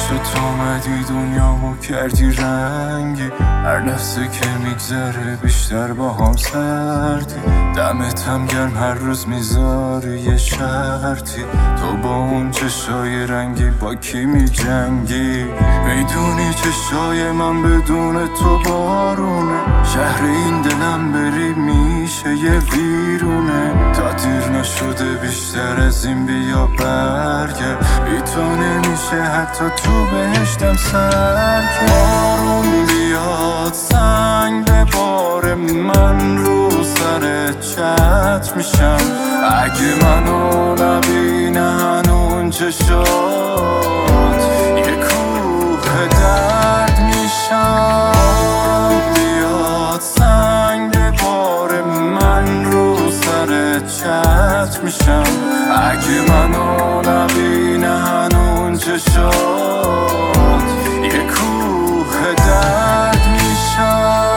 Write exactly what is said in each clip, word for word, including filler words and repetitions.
شد آمدی دنیامو کردی رنگی، هر لحظه که میگذره بیشتر با هم سردی. دمت هم گرم هر روز میذاری یه شرطی، تو با اون چشای رنگی با کی میجنگی؟ میدونی چشای من بدون تو بارونه، شهر این دلم بری میشه یه ویرونه. تا دیر نشده بیشتر از این بیا برگرد، بی تو نمیشه حتی تو بهشتم سر کرد. بارون بیاد سنگ بباره من رو سر چت میشم، اگه منو نبینن اون چشات یه کوه درد میشم. بیاد سنگ بباره من رو سر چت میشم، اگه منو نبینن اون چشات یه کوه درد میشم.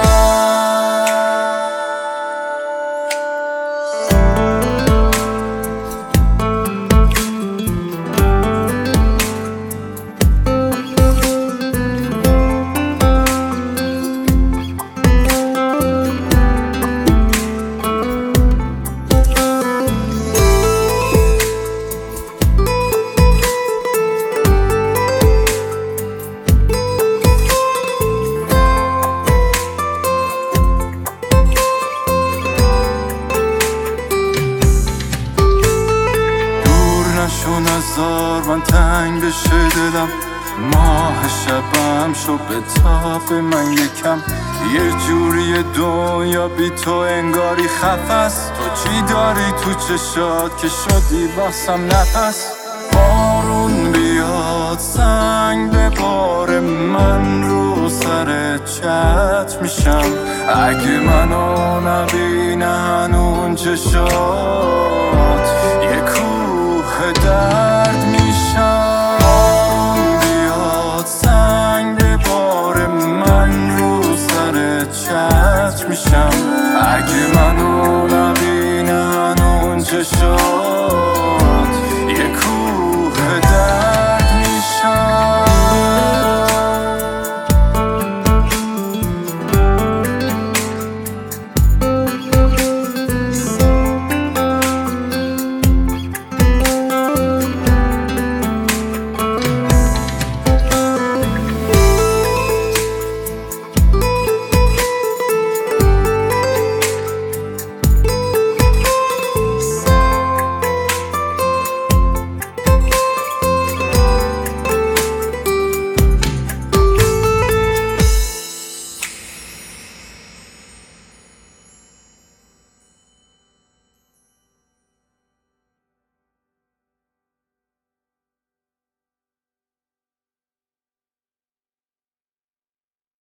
شو نزار من تنگ بشه دلم، ماه شبم شو به تاب من یکم. یه جوری دنیا بی تو انگاری خفست، تو چی داری تو چشات که شدی واسم نفس. بارون بیاد سنگ بباره من رو سر چت میشم، اگه منو نبینن اون چشات